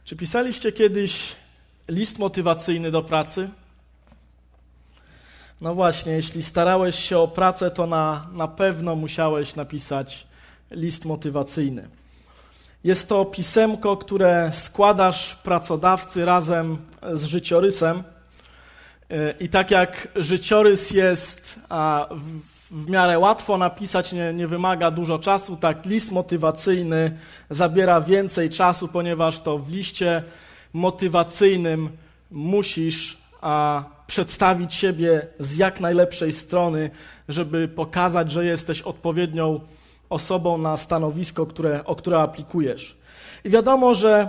Czy pisaliście kiedyś list motywacyjny do pracy? No właśnie, jeśli starałeś się o pracę, to na pewno musiałeś napisać list motywacyjny. Jest to pisemko, które składasz pracodawcy razem z życiorysem. I tak jak życiorys jest w miarę łatwo napisać, nie wymaga dużo czasu, tak list motywacyjny zabiera więcej czasu, ponieważ to w liście motywacyjnym musisz przedstawić siebie z jak najlepszej strony, żeby pokazać, że jesteś odpowiednią osobą na stanowisko, o które aplikujesz. I wiadomo, że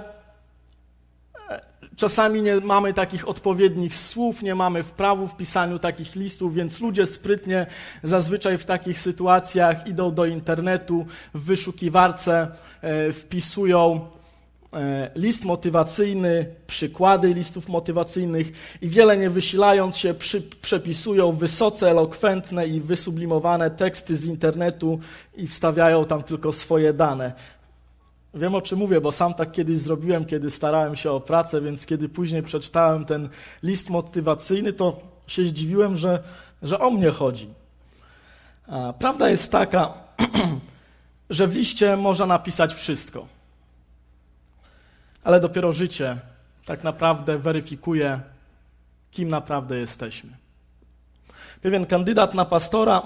czasami nie mamy takich odpowiednich słów, nie mamy wprawu w pisaniu takich listów, więc ludzie sprytnie zazwyczaj w takich sytuacjach idą do internetu, w wyszukiwarce wpisują list motywacyjny, przykłady listów motywacyjnych i wiele nie wysilając się przepisują wysoce elokwentne i wysublimowane teksty z internetu i wstawiają tam tylko swoje dane. Wiem, o czym mówię, bo sam tak kiedyś zrobiłem, kiedy starałem się o pracę, więc kiedy później przeczytałem ten list motywacyjny, to się zdziwiłem, że o mnie chodzi. Prawda jest taka, że w liście można napisać wszystko, ale dopiero życie tak naprawdę weryfikuje, kim naprawdę jesteśmy. Pewien kandydat na pastora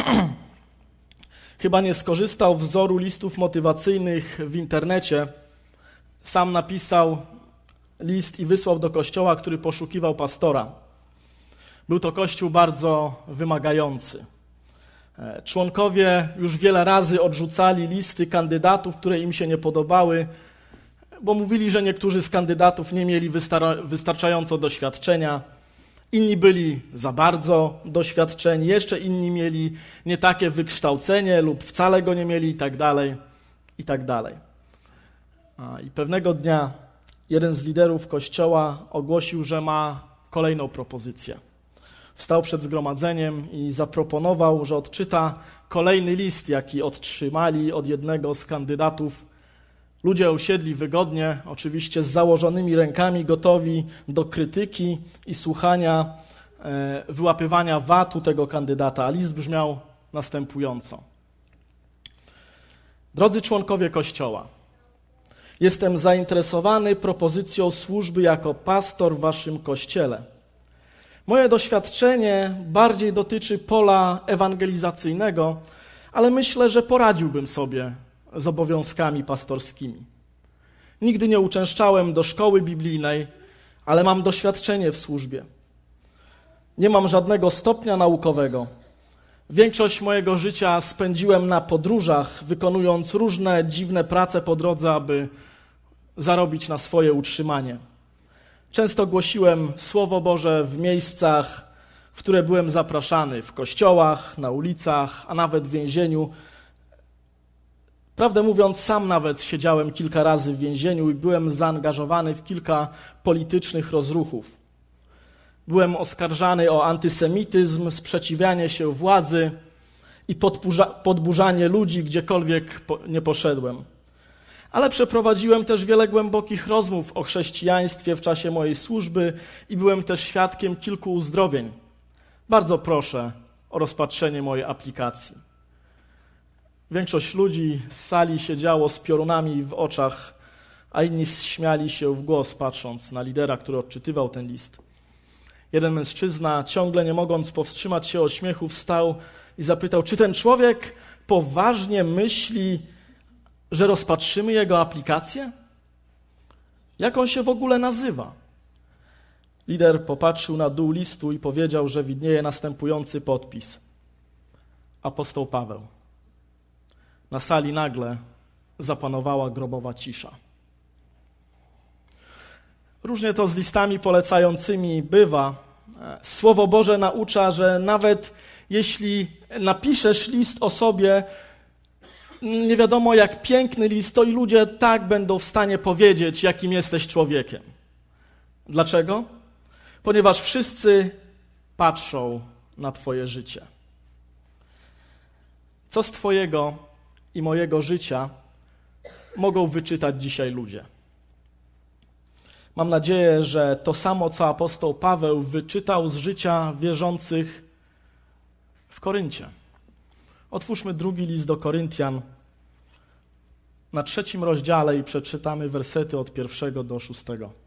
chyba nie skorzystał z wzoru listów motywacyjnych w internecie. Sam napisał list i wysłał do kościoła, który poszukiwał pastora. Był to kościół bardzo wymagający. Członkowie już wiele razy odrzucali listy kandydatów, które im się nie podobały, bo mówili, że niektórzy z kandydatów nie mieli wystarczająco doświadczenia, inni byli za bardzo doświadczeni, jeszcze inni mieli nie takie wykształcenie lub wcale go nie mieli i tak dalej, i tak dalej. I pewnego dnia jeden z liderów kościoła ogłosił, że ma kolejną propozycję. Wstał przed zgromadzeniem i zaproponował, że odczyta kolejny list, jaki otrzymali od jednego z kandydatów. Ludzie usiedli wygodnie, oczywiście z założonymi rękami, gotowi do krytyki i słuchania, wyłapywania wad tego kandydata. A list brzmiał następująco. Drodzy członkowie Kościoła, jestem zainteresowany propozycją służby jako pastor w waszym kościele. Moje doświadczenie bardziej dotyczy pola ewangelizacyjnego, ale myślę, że poradziłbym sobie z obowiązkami pastorskimi. Nigdy nie uczęszczałem do szkoły biblijnej, ale mam doświadczenie w służbie. Nie mam żadnego stopnia naukowego. Większość mojego życia spędziłem na podróżach, wykonując różne dziwne prace po drodze, aby zarobić na swoje utrzymanie. Często głosiłem Słowo Boże w miejscach, w które byłem zapraszany, w kościołach, na ulicach, a nawet w więzieniu. Prawdę mówiąc, sam nawet siedziałem kilka razy w więzieniu i byłem zaangażowany w kilka politycznych rozruchów. Byłem oskarżany o antysemityzm, sprzeciwianie się władzy i podburzanie ludzi, gdziekolwiek nie poszedłem. Ale przeprowadziłem też wiele głębokich rozmów o chrześcijaństwie w czasie mojej służby i byłem też świadkiem kilku uzdrowień. Bardzo proszę o rozpatrzenie mojej aplikacji. Większość ludzi z sali siedziało z piorunami w oczach, a inni śmiali się w głos, patrząc na lidera, który odczytywał ten list. Jeden mężczyzna, ciągle nie mogąc powstrzymać się od śmiechu, wstał i zapytał, czy ten człowiek poważnie myśli, że rozpatrzymy jego aplikację? Jak on się w ogóle nazywa? Lider popatrzył na dół listu i powiedział, że widnieje następujący podpis. Apostoł Paweł. Na sali nagle zapanowała grobowa cisza. Różnie to z listami polecającymi bywa. Słowo Boże naucza, że nawet jeśli napiszesz list o sobie, nie wiadomo jak piękny list, to i ludzie tak będą w stanie powiedzieć, jakim jesteś człowiekiem. Dlaczego? Ponieważ wszyscy patrzą na twoje życie. Co z twojego i mojego życia mogą wyczytać dzisiaj ludzie? Mam nadzieję, że to samo, co apostoł Paweł wyczytał z życia wierzących w Koryncie. Otwórzmy 2 list do Koryntian na 3 rozdziale i przeczytamy wersety od 1 do 6.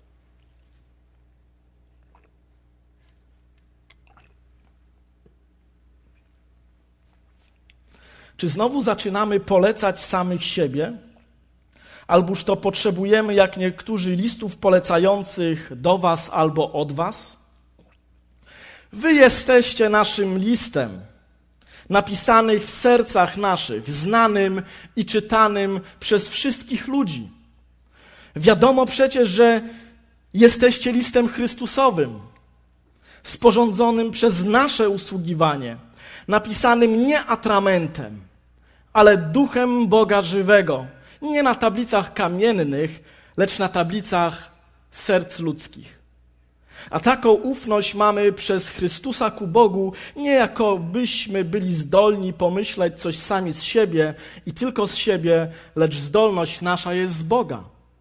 Czy znowu zaczynamy polecać samych siebie? Alboż to potrzebujemy, jak niektórzy, listów polecających do was albo od was? Wy jesteście naszym listem, napisanych w sercach naszych, znanym i czytanym przez wszystkich ludzi. Wiadomo przecież, że jesteście listem Chrystusowym, sporządzonym przez nasze usługiwanie, napisanym nie atramentem, ale duchem Boga żywego, nie na tablicach kamiennych, lecz na tablicach serc ludzkich. A taką ufność mamy przez Chrystusa ku Bogu, nie jakobyśmy byli zdolni pomyśleć coś sami z siebie i tylko z siebie, lecz zdolność nasza jest z Boga,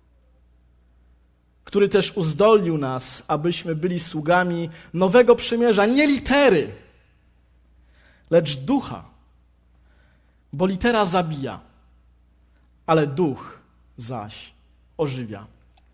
który też uzdolnił nas, abyśmy byli sługami nowego przymierza, nie litery, lecz ducha, bo litera zabija, ale duch zaś ożywia.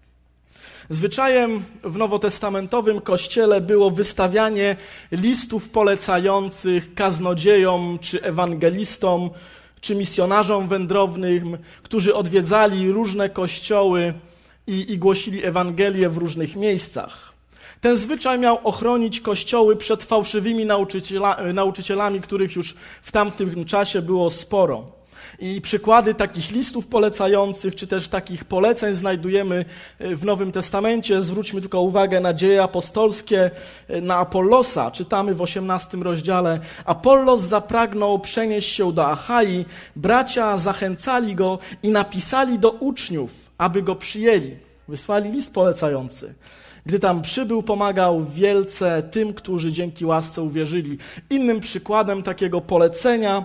Zwyczajem w nowotestamentowym Kościele było wystawianie listów polecających kaznodziejom, czy ewangelistom, czy misjonarzom wędrownym, którzy odwiedzali różne kościoły i głosili Ewangelię w różnych miejscach. Ten zwyczaj miał ochronić kościoły przed fałszywymi nauczycielami, których już w tamtym czasie było sporo. I przykłady takich listów polecających, czy też takich poleceń znajdujemy w Nowym Testamencie. Zwróćmy tylko uwagę na dzieje apostolskie, na Apollosa. Czytamy w 18 rozdziale. Apollos zapragnął przenieść się do Achai. Bracia zachęcali go i napisali do uczniów, aby go przyjęli. Wysłali list polecający. Gdy tam przybył, pomagał wielce tym, którzy dzięki łasce uwierzyli. Innym przykładem takiego polecenia,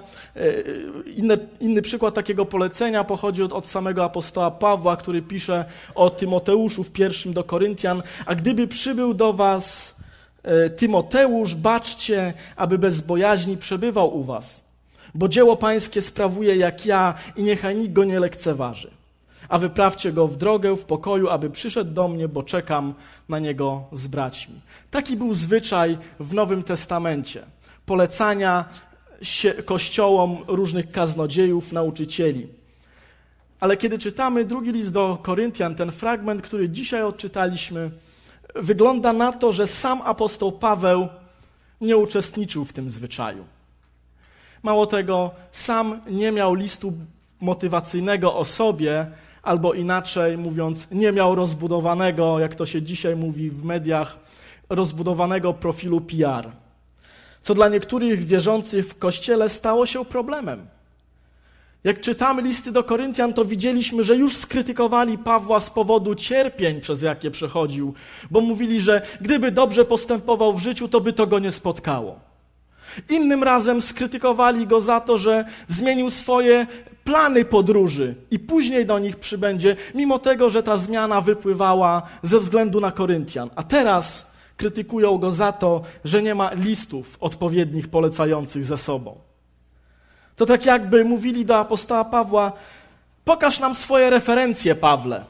inny przykład takiego polecenia pochodzi od samego apostoła Pawła, który pisze o Tymoteuszu w 1 do Koryntian. A gdyby przybył do was Tymoteusz, baczcie, aby bez bojaźni przebywał u was. Bo dzieło pańskie sprawuje jak ja i niechaj nikt go nie lekceważy. A wyprawcie go w drogę, w pokoju, aby przyszedł do mnie, bo czekam na niego z braćmi. Taki był zwyczaj w Nowym Testamencie. Polecania kościołom różnych kaznodziejów, nauczycieli. Ale kiedy czytamy 2 list do Koryntian, ten fragment, który dzisiaj odczytaliśmy, wygląda na to, że sam apostoł Paweł nie uczestniczył w tym zwyczaju. Mało tego, sam nie miał listu motywacyjnego o sobie, albo inaczej mówiąc, nie miał rozbudowanego, jak to się dzisiaj mówi w mediach, rozbudowanego profilu PR. Co dla niektórych wierzących w Kościele stało się problemem. Jak czytamy listy do Koryntian, to widzieliśmy, że już skrytykowali Pawła z powodu cierpień, przez jakie przechodził, bo mówili, że gdyby dobrze postępował w życiu, to by to go nie spotkało. Innym razem skrytykowali go za to, że zmienił swoje plany podróży i później do nich przybędzie, mimo tego, że ta zmiana wypływała ze względu na Koryntian. A teraz krytykują go za to, że nie ma listów odpowiednich polecających ze sobą. To tak jakby mówili do apostoła Pawła: pokaż nam swoje referencje, Pawle.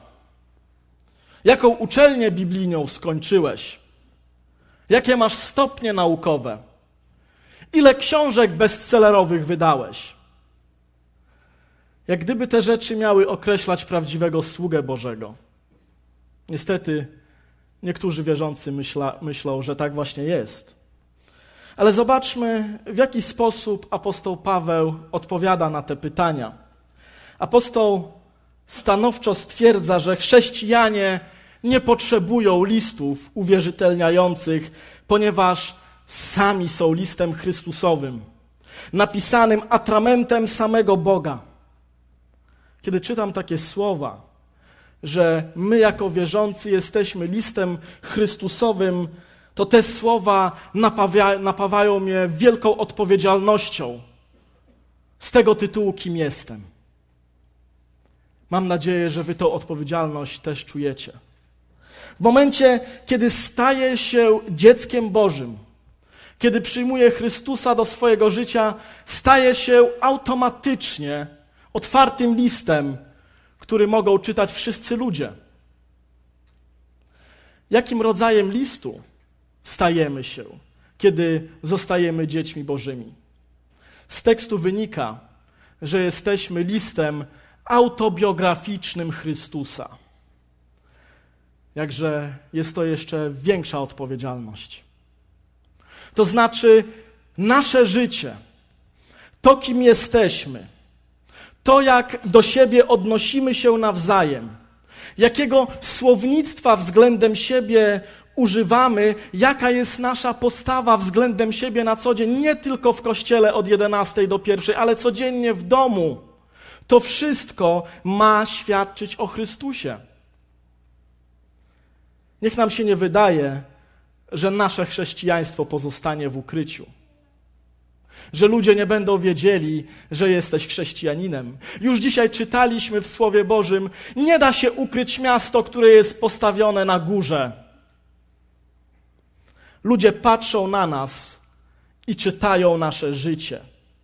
Jaką uczelnię biblijną skończyłeś? Jakie masz stopnie naukowe? Ile książek bestsellerowych wydałeś? Jak gdyby te rzeczy miały określać prawdziwego sługę Bożego. Niestety niektórzy wierzący myślą, że tak właśnie jest. Ale zobaczmy, w jaki sposób apostoł Paweł odpowiada na te pytania. Apostoł stanowczo stwierdza, że chrześcijanie nie potrzebują listów uwierzytelniających, ponieważ sami są listem Chrystusowym, napisanym atramentem samego Boga. Kiedy czytam takie słowa, że my jako wierzący jesteśmy listem Chrystusowym, to te słowa napawają mnie wielką odpowiedzialnością z tego tytułu, kim jestem. Mam nadzieję, że wy tą odpowiedzialność też czujecie. W momencie, kiedy staje się dzieckiem Bożym, kiedy przyjmuje Chrystusa do swojego życia, staje się automatycznie otwartym listem, który mogą czytać wszyscy ludzie. Jakim rodzajem listu stajemy się, kiedy zostajemy dziećmi Bożymi? Z tekstu wynika, że jesteśmy listem autobiograficznym Chrystusa. Jakże jest to jeszcze większa odpowiedzialność. To znaczy nasze życie, to kim jesteśmy, to jak do siebie odnosimy się nawzajem, jakiego słownictwa względem siebie używamy, jaka jest nasza postawa względem siebie na co dzień, nie tylko w kościele od 11 do 1, ale codziennie w domu. To wszystko ma świadczyć o Chrystusie. Niech nam się nie wydaje, że nasze chrześcijaństwo pozostanie w ukryciu. Że ludzie nie będą wiedzieli, że jesteś chrześcijaninem. Już dzisiaj czytaliśmy w Słowie Bożym, nie da się ukryć miasto, które jest postawione na górze. Ludzie patrzą na nas i czytają nasze życie.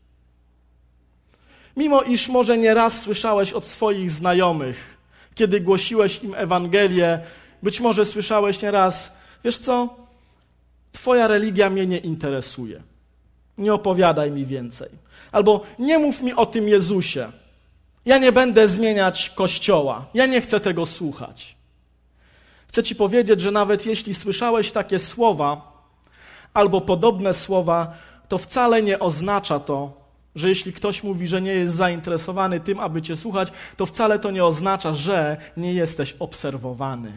Mimo iż może nieraz słyszałeś od swoich znajomych, kiedy głosiłeś im Ewangelię, być może słyszałeś nieraz, wiesz co, twoja religia mnie nie interesuje. Nie opowiadaj mi więcej. Albo nie mów mi o tym Jezusie. Ja nie będę zmieniać Kościoła. Ja nie chcę tego słuchać. Chcę ci powiedzieć, że nawet jeśli słyszałeś takie słowa albo podobne słowa, to wcale nie oznacza to, że jeśli ktoś mówi, że nie jest zainteresowany tym, aby cię słuchać, to wcale to nie oznacza, że nie jesteś obserwowany.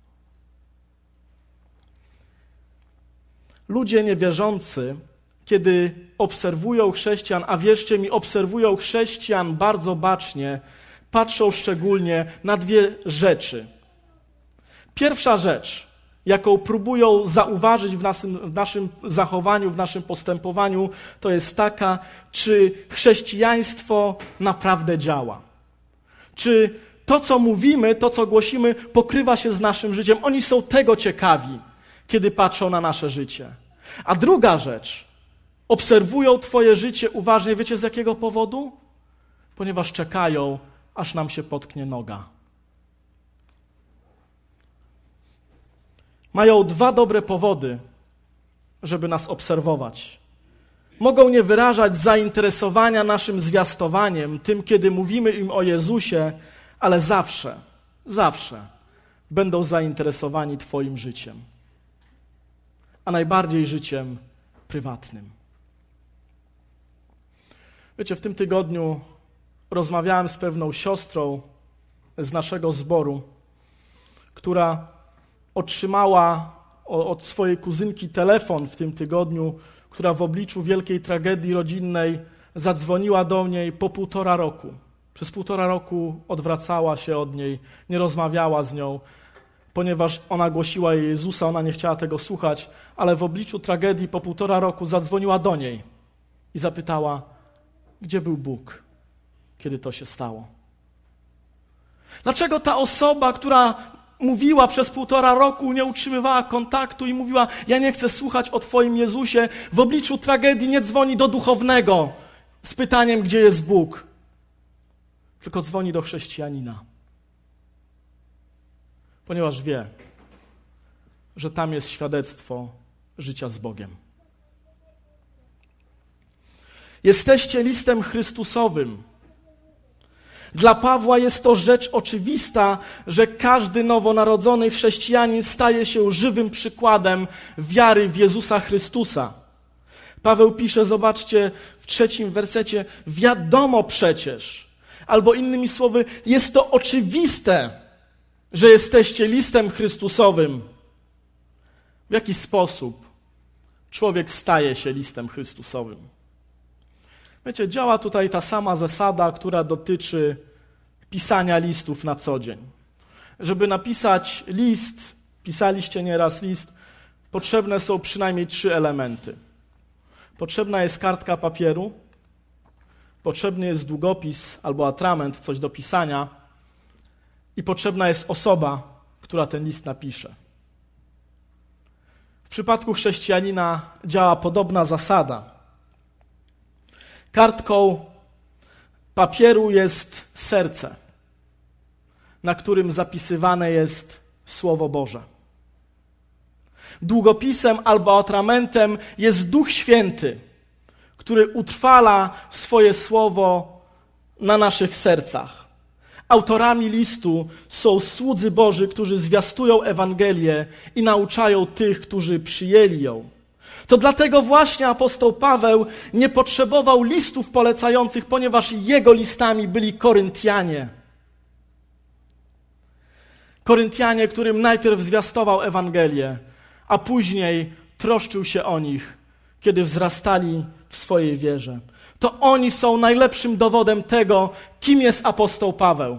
Ludzie niewierzący, kiedy obserwują chrześcijan, a wierzcie mi, obserwują chrześcijan bardzo bacznie, patrzą szczególnie na dwie rzeczy. Pierwsza rzecz, jaką próbują zauważyć w naszym zachowaniu, w naszym postępowaniu, to jest taka, czy chrześcijaństwo naprawdę działa. Czy to, co mówimy, to, co głosimy, pokrywa się z naszym życiem. Oni są tego ciekawi, kiedy patrzą na nasze życie. A druga rzecz, obserwują twoje życie uważnie. Wiecie z jakiego powodu? Ponieważ czekają, aż nam się potknie noga. Mają dwa dobre powody, żeby nas obserwować. Mogą nie wyrażać zainteresowania naszym zwiastowaniem, tym, kiedy mówimy im o Jezusie, ale zawsze będą zainteresowani twoim życiem. A najbardziej życiem prywatnym. Wiecie, w tym tygodniu rozmawiałem z pewną siostrą z naszego zboru, która otrzymała od swojej kuzynki telefon w tym tygodniu, która w obliczu wielkiej tragedii rodzinnej zadzwoniła do niej po 1,5 roku. Przez 1,5 roku odwracała się od niej, nie rozmawiała z nią, ponieważ ona głosiła jej Jezusa, ona nie chciała tego słuchać, ale w obliczu tragedii po 1,5 roku zadzwoniła do niej i zapytała, gdzie był Bóg, kiedy to się stało. Dlaczego ta osoba, która mówiła przez 1,5 roku, nie utrzymywała kontaktu i mówiła, ja nie chcę słuchać o twoim Jezusie, w obliczu tragedii nie dzwoni do duchownego z pytaniem, gdzie jest Bóg, tylko dzwoni do chrześcijanina. Ponieważ wie, że tam jest świadectwo życia z Bogiem. Jesteście listem Chrystusowym. Dla Pawła jest to rzecz oczywista, że każdy nowonarodzony chrześcijanin staje się żywym przykładem wiary w Jezusa Chrystusa. Paweł pisze, zobaczcie, w 3 wersecie, wiadomo przecież, albo innymi słowy, jest to oczywiste, że jesteście listem Chrystusowym. W jaki sposób człowiek staje się listem Chrystusowym? Wiecie, działa tutaj ta sama zasada, która dotyczy pisania listów na co dzień. Żeby napisać list, pisaliście nieraz list, potrzebne są przynajmniej 3 elementy. Potrzebna jest kartka papieru, potrzebny jest długopis albo atrament, coś do pisania i potrzebna jest osoba, która ten list napisze. W przypadku chrześcijanina działa podobna zasada. Kartką papieru jest serce, na którym zapisywane jest Słowo Boże. Długopisem albo atramentem jest Duch Święty, który utrwala swoje słowo na naszych sercach. Autorami listu są słudzy Boży, którzy zwiastują Ewangelię i nauczają tych, którzy przyjęli ją. To dlatego właśnie apostoł Paweł nie potrzebował listów polecających, ponieważ jego listami byli Koryntianie. Koryntianie, którym najpierw zwiastował Ewangelię, a później troszczył się o nich, kiedy wzrastali w swojej wierze. To oni są najlepszym dowodem tego, kim jest apostoł Paweł.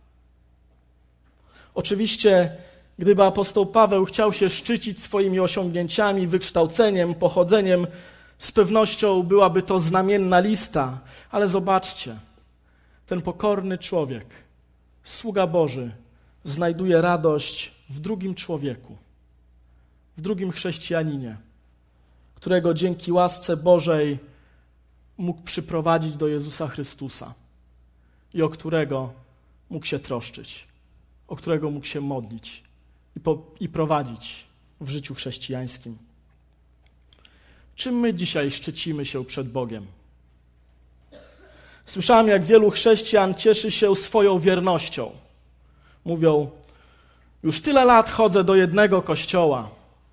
Oczywiście, gdyby apostoł Paweł chciał się szczycić swoimi osiągnięciami, wykształceniem, pochodzeniem, z pewnością byłaby to znamienna lista. Ale zobaczcie, ten pokorny człowiek, sługa Boży, znajduje radość w drugim człowieku, w drugim chrześcijaninie, którego dzięki łasce Bożej mógł przyprowadzić do Jezusa Chrystusa i o którego mógł się troszczyć, o którego mógł się modlić i prowadzić w życiu chrześcijańskim. Czym my dzisiaj szczycimy się przed Bogiem? Słyszałem, jak wielu chrześcijan cieszy się swoją wiernością. Mówią, już tyle lat chodzę do jednego kościoła.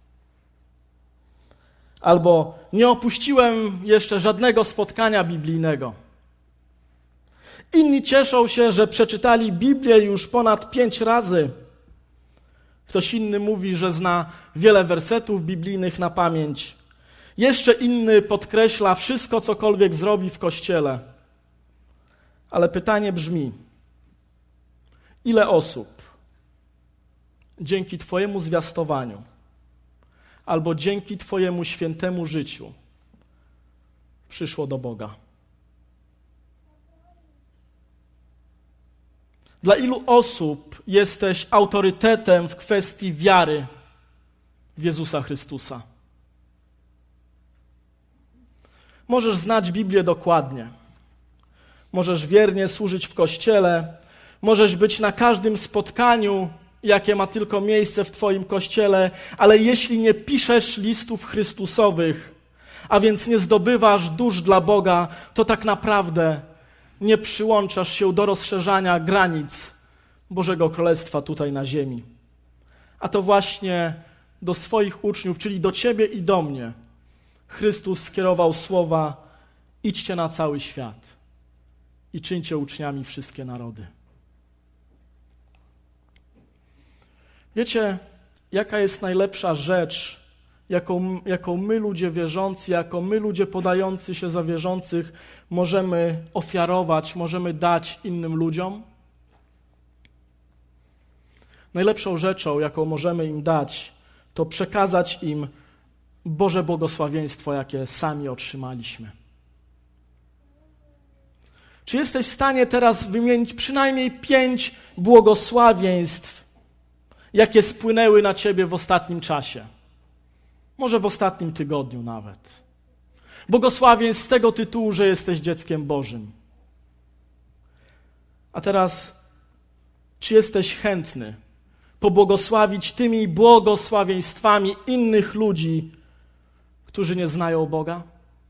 Albo nie opuściłem jeszcze żadnego spotkania biblijnego. Inni cieszą się, że przeczytali Biblię już ponad 5 razy. Ktoś inny mówi, że zna wiele wersetów biblijnych na pamięć. Jeszcze inny podkreśla wszystko, cokolwiek zrobi w kościele. Ale pytanie brzmi, ile osób dzięki Twojemu zwiastowaniu albo dzięki Twojemu świętemu życiu przyszło do Boga? Dla ilu osób jesteś autorytetem w kwestii wiary w Jezusa Chrystusa? Możesz znać Biblię dokładnie. Możesz wiernie służyć w kościele. Możesz być na każdym spotkaniu, jakie ma tylko miejsce w Twoim kościele, ale jeśli nie piszesz listów chrystusowych, a więc nie zdobywasz dusz dla Boga, to tak naprawdę nie przyłączasz się do rozszerzania granic Bożego Królestwa tutaj na ziemi. A to właśnie do swoich uczniów, czyli do Ciebie i do mnie, Chrystus skierował słowa: idźcie na cały świat i czyńcie uczniami wszystkie narody. Wiecie, jaka jest najlepsza rzecz, jaką my ludzie wierzący, jaką my ludzie podający się za wierzących możemy ofiarować, możemy dać innym ludziom? Najlepszą rzeczą, jaką możemy im dać, to przekazać im Boże błogosławieństwo, jakie sami otrzymaliśmy. Czy jesteś w stanie teraz wymienić przynajmniej 5 błogosławieństw, jakie spłynęły na ciebie w ostatnim czasie? Może w ostatnim tygodniu nawet. Błogosławieństw z tego tytułu, że jesteś dzieckiem Bożym. A teraz, czy jesteś chętny pobłogosławić tymi błogosławieństwami innych ludzi, którzy nie znają Boga?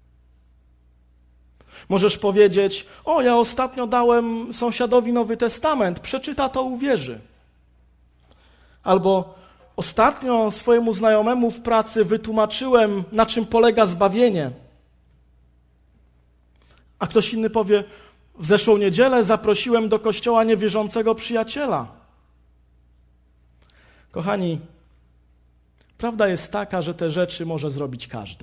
Możesz powiedzieć: o, ja ostatnio dałem sąsiadowi Nowy Testament, przeczyta to, uwierzy. Albo ostatnio swojemu znajomemu w pracy wytłumaczyłem, na czym polega zbawienie. A ktoś inny powie: w zeszłą niedzielę zaprosiłem do kościoła niewierzącego przyjaciela. Kochani, prawda jest taka, że te rzeczy może zrobić każdy.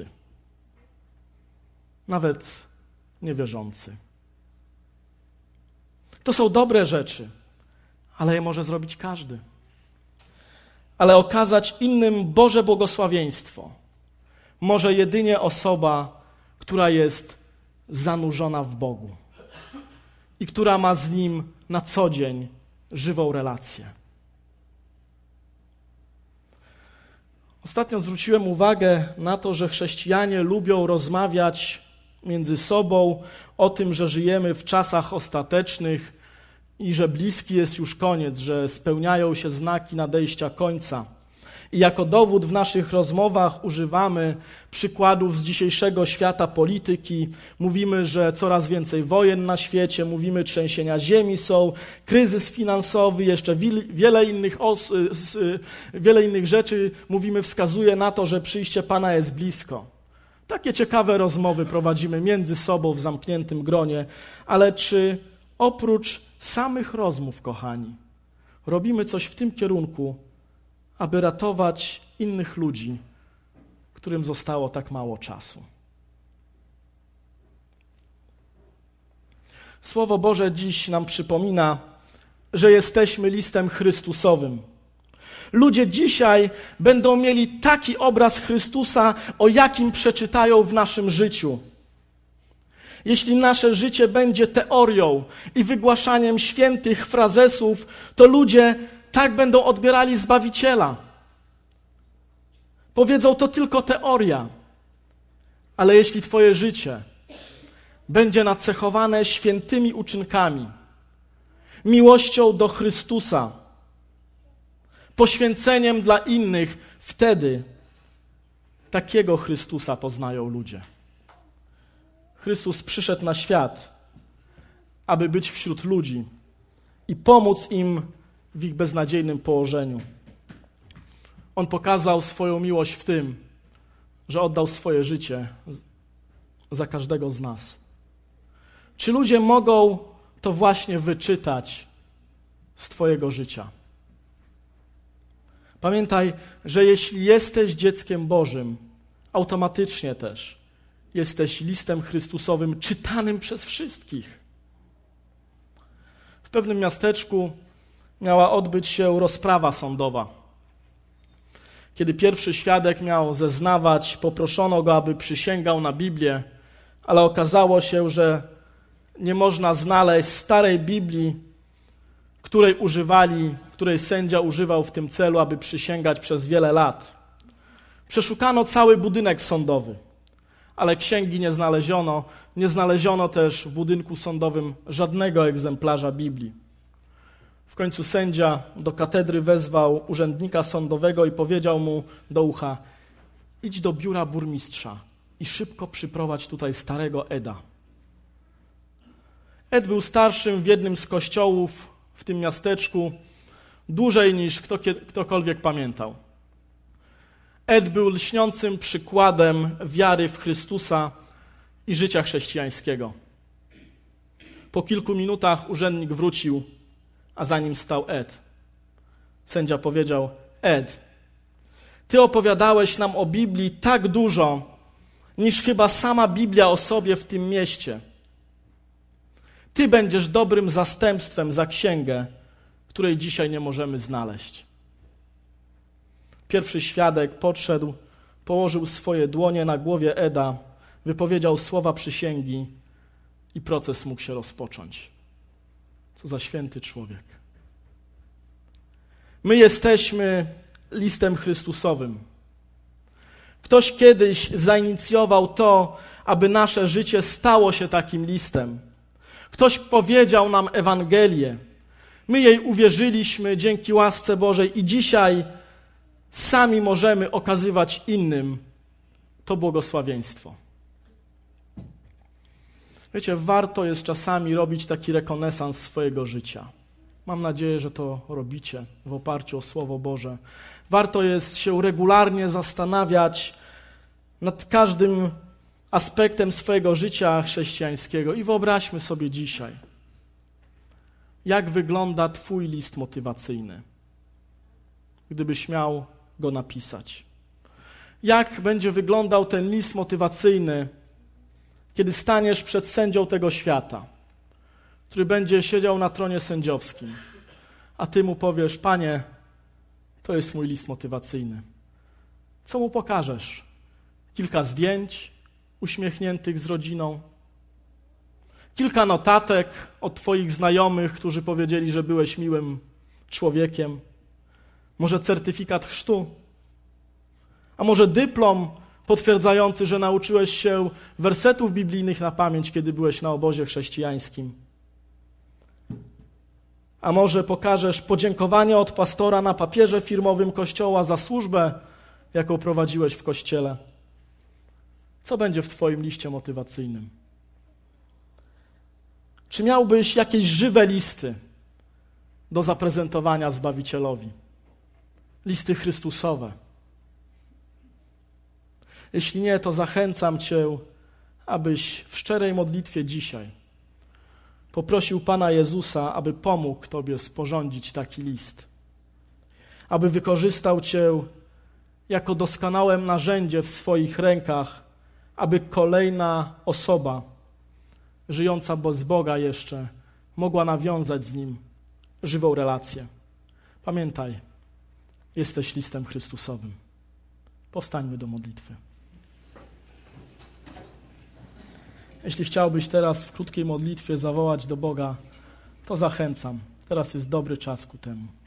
Nawet niewierzący. To są dobre rzeczy, ale je może zrobić każdy. Ale okazać innym Boże błogosławieństwo może jedynie osoba, która jest zanurzona w Bogu i która ma z Nim na co dzień żywą relację. Ostatnio zwróciłem uwagę na to, że chrześcijanie lubią rozmawiać między sobą o tym, że żyjemy w czasach ostatecznych i że bliski jest już koniec, że spełniają się znaki nadejścia końca. I jako dowód w naszych rozmowach używamy przykładów z dzisiejszego świata polityki. Mówimy, że coraz więcej wojen na świecie, mówimy, trzęsienia ziemi są, kryzys finansowy, jeszcze wiele innych rzeczy, mówimy, wskazuje na to, że przyjście Pana jest blisko. Takie ciekawe rozmowy prowadzimy między sobą w zamkniętym gronie, ale czy oprócz samych rozmów, kochani, robimy coś w tym kierunku, aby ratować innych ludzi, którym zostało tak mało czasu? Słowo Boże dziś nam przypomina, że jesteśmy listem Chrystusowym. Ludzie dzisiaj będą mieli taki obraz Chrystusa, o jakim przeczytają w naszym życiu. Jeśli nasze życie będzie teorią i wygłaszaniem świętych frazesów, to ludzie tak będą odbierali Zbawiciela. Powiedzą, to tylko teoria. Ale jeśli twoje życie będzie nacechowane świętymi uczynkami, miłością do Chrystusa, poświęceniem dla innych, wtedy takiego Chrystusa poznają ludzie. Chrystus przyszedł na świat, aby być wśród ludzi i pomóc im w ich beznadziejnym położeniu. On pokazał swoją miłość w tym, że oddał swoje życie za każdego z nas. Czy ludzie mogą to właśnie wyczytać z twojego życia? Pamiętaj, że jeśli jesteś dzieckiem Bożym, automatycznie też jesteś listem Chrystusowym czytanym przez wszystkich. W pewnym miasteczku miała odbyć się rozprawa sądowa. Kiedy pierwszy świadek miał zeznawać, poproszono go, aby przysięgał na Biblię, ale okazało się, że nie można znaleźć starej Biblii, której sędzia używał w tym celu, aby przysięgać przez wiele lat. Przeszukano cały budynek sądowy, ale księgi nie znaleziono. Nie znaleziono też w budynku sądowym żadnego egzemplarza Biblii. W końcu sędzia do katedry wezwał urzędnika sądowego i powiedział mu do ucha: idź do biura burmistrza i szybko przyprowadź tutaj starego Eda. Ed był starszym w jednym z kościołów w tym miasteczku dłużej niż ktokolwiek pamiętał. Ed był lśniącym przykładem wiary w Chrystusa i życia chrześcijańskiego. Po kilku minutach urzędnik wrócił, a za nim stał Ed. Sędzia powiedział: Ed, ty opowiadałeś nam o Biblii tak dużo, niż chyba sama Biblia o sobie w tym mieście. Ty będziesz dobrym zastępstwem za księgę, której dzisiaj nie możemy znaleźć. Pierwszy świadek podszedł, położył swoje dłonie na głowie Eda, wypowiedział słowa przysięgi i proces mógł się rozpocząć. Co za święty człowiek. My jesteśmy listem Chrystusowym. Ktoś kiedyś zainicjował to, aby nasze życie stało się takim listem. Ktoś powiedział nam Ewangelię. My jej uwierzyliśmy dzięki łasce Bożej i dzisiaj sami możemy okazywać innym to błogosławieństwo. Wiecie, warto jest czasami robić taki rekonesans swojego życia. Mam nadzieję, że to robicie w oparciu o Słowo Boże. Warto jest się regularnie zastanawiać nad każdym aspektem swojego życia chrześcijańskiego. I wyobraźmy sobie dzisiaj, jak wygląda twój list motywacyjny, gdybyś miał go napisać. Jak będzie wyglądał ten list motywacyjny, kiedy staniesz przed sędzią tego świata, który będzie siedział na tronie sędziowskim, a ty mu powiesz: Panie, to jest mój list motywacyjny. Co mu pokażesz? Kilka zdjęć uśmiechniętych z rodziną, kilka notatek od twoich znajomych, którzy powiedzieli, że byłeś miłym człowiekiem, może certyfikat chrztu, A może dyplom potwierdzający, że nauczyłeś się wersetów biblijnych na pamięć, kiedy byłeś na obozie chrześcijańskim. A może pokażesz podziękowanie od pastora na papierze firmowym kościoła za służbę, jaką prowadziłeś w kościele. Co będzie w twoim liście motywacyjnym? Czy miałbyś jakieś żywe listy do zaprezentowania Zbawicielowi? Listy Chrystusowe. Jeśli nie, to zachęcam cię, abyś w szczerej modlitwie dzisiaj poprosił Pana Jezusa, aby pomógł tobie sporządzić taki list. Aby wykorzystał cię jako doskonałe narzędzie w swoich rękach, aby kolejna osoba żyjąca bez Boga jeszcze mogła nawiązać z Nim żywą relację. Pamiętaj, jesteś listem Chrystusowym. Powstańmy do modlitwy. Jeśli chciałbyś teraz w krótkiej modlitwie zawołać do Boga, to zachęcam. Teraz jest dobry czas ku temu.